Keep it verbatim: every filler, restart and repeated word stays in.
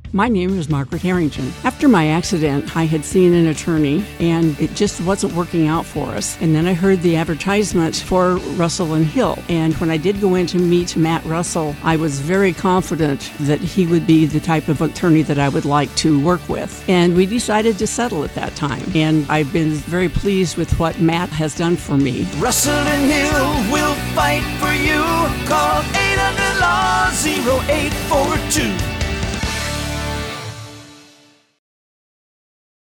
My name is Margaret Harrington. After my accident, I had seen an attorney and it just wasn't working out for us. And then I heard the advertisement for Russell and Hill. And when I did go in to meet Matt Russell, I was very confident that he would be the type of attorney that I would like to work with. And we decided to settle at that time. And I've been very pleased with what Matt has done for me. Russell and Hill will fight for you. Call eight hundred law zero eight four two.